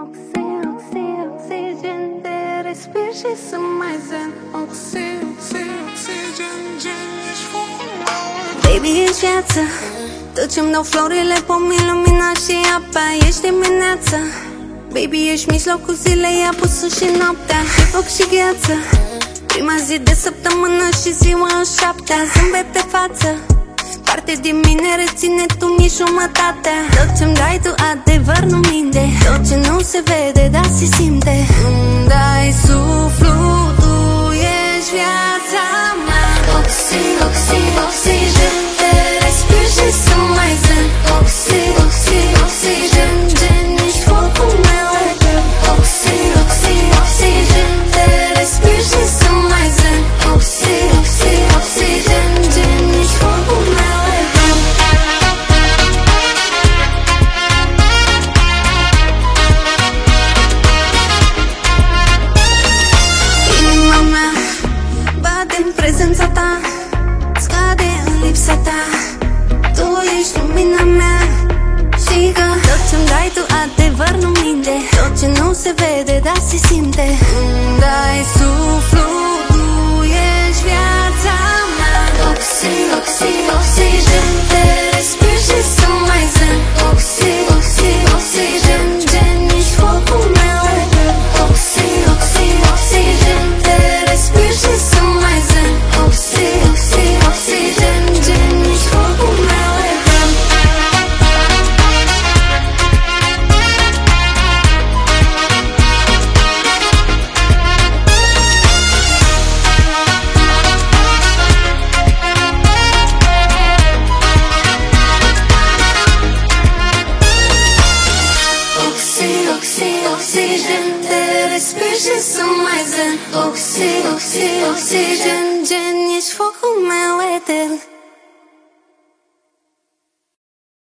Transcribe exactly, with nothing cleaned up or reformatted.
Oxi, oxi, oxigen, te respir și sunt mai zen. Oxi, oxi, oxigen, gen, ești focul meu. Baby, ești viață, tot ce-mi dau florile, pomii, lumina și apa. Ești dimineața, baby, ești mijlocul zilei, apusul și noaptea. Și foc și gheață, prima zi de săptămână și ziua în șaptea. Zâmbet pe față, parte din mine reține tu mi jumătatea. Tot ce-mi dai tu adevăr nu minte, tot ce nu se vede, dar se simte. Îmi dai suflu, tu ești viața mea. Oxi, oxi, oxigen, te respir și sunt mai zen. Oxi, oxi, oxigen, gen, ești focul meu. Oxi, oxi, oxigen, te respir și sunt mai zen. Oxi, oxi, oxigen, gen, ești focul meu. Inima mea bate în prezența ta, scade în lipsa ta. Tu ești lumina mea, știi că tot ce-mi dai tu adevăr nu minte, tot ce nu se vede, dar se simte. Îmi dai suflu, tu ești viața mea. Oxi, oxi, oxigen, te respir și sunt mai zen. Oxi, oxi, oxigen, gen, ești focul meu. Oxi, oxi, oxigen, te respir și sunt mai zen. Oxi, oxi, oxigen, gen, ești focul meu. Oxi, oxi, oxigen, te respir și sunt mai zen. Oxi, oxi, oxigen, gen, ești focul meu.